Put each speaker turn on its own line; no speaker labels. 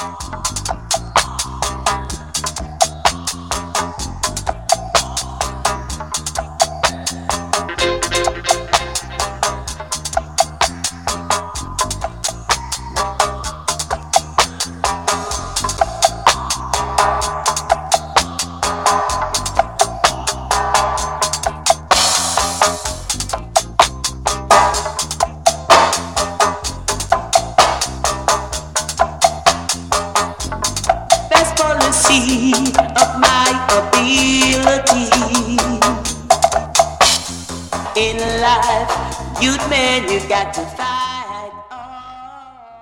Of my ability in life, youth man, you got to fight.